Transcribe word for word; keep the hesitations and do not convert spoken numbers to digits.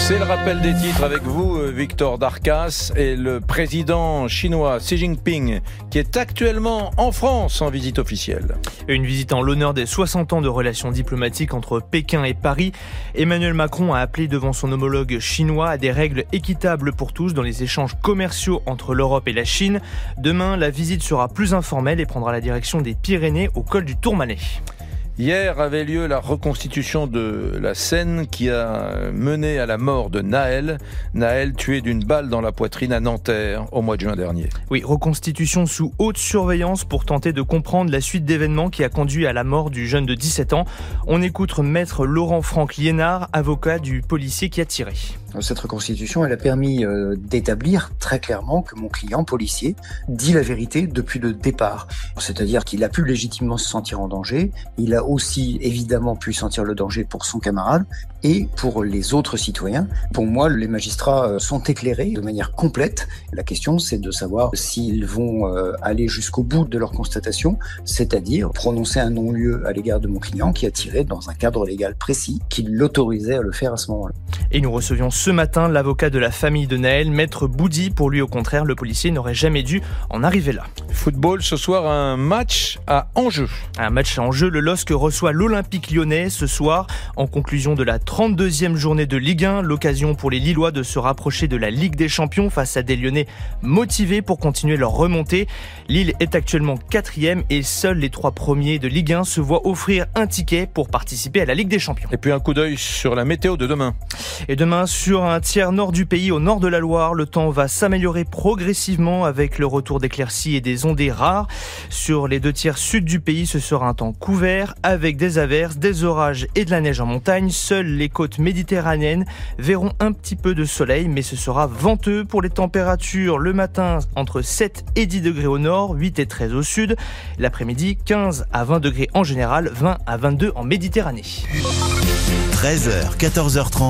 C'est le rappel des titres avec vous, Victor Darcas, et le président chinois Xi Jinping, qui est actuellement en France en visite officielle. Une visite en l'honneur des soixante ans de relations diplomatiques entre Pékin et Paris. Emmanuel Macron a appelé devant son homologue chinois à des règles équitables pour tous dans les échanges commerciaux entre l'Europe et la Chine. Demain, la visite sera plus informelle et prendra la direction des Pyrénées au col du Tourmalet. Hier avait lieu la reconstitution de la scène qui a mené à la mort de Nahel. Nahel tué d'une balle dans la poitrine à Nanterre au mois de juin dernier. Oui, reconstitution sous haute surveillance pour tenter de comprendre la suite d'événements qui a conduit à la mort du jeune de dix-sept ans. On écoute maître Laurent-Franck Liénard, avocat du policier qui a tiré. Cette reconstitution, elle a permis euh, d'établir très clairement que mon client policier dit la vérité depuis le départ. C'est-à-dire qu'il a pu légitimement se sentir en danger, il a aussi évidemment pu sentir le danger pour son camarade et pour les autres citoyens. Pour moi, les magistrats sont éclairés de manière complète. La question, c'est de savoir s'ils vont euh, aller jusqu'au bout de leur constatation, c'est-à-dire prononcer un non-lieu à l'égard de mon client qui a tiré dans un cadre légal précis qui l'autorisait à le faire à ce moment-là. Et nous recevions ce matin l'avocat de la famille de Nahel, maître Boudi. Pour lui, au contraire, le policier n'aurait jamais dû en arriver là. Football, ce soir, un match à enjeu. Un match à enjeu, le L O S C reçoit l'Olympique Lyonnais ce soir en conclusion de la trente-deuxième journée de Ligue un. L'occasion pour les Lillois de se rapprocher de la Ligue des Champions face à des Lyonnais motivés pour continuer leur remontée. Lille est actuellement quatrième et seuls les trois premiers de Ligue un se voient offrir un ticket pour participer à la Ligue des Champions. Et puis un coup d'œil sur la météo de demain. Et demain, sur un tiers nord du pays, au nord de la Loire, le temps va s'améliorer progressivement avec le retour d'éclaircies et des ondées rares. Sur les deux tiers sud du pays, ce sera un temps couvert avec des averses, des orages et de la neige en montagne. Seules les côtes méditerranéennes verront un petit peu de soleil, mais ce sera venteux pour les températures. Le matin, entre sept et dix degrés au nord, huit et treize au sud. L'après-midi, quinze à vingt degrés en général, vingt à vingt-deux en Méditerranée. treize heures, quatorze heures trente.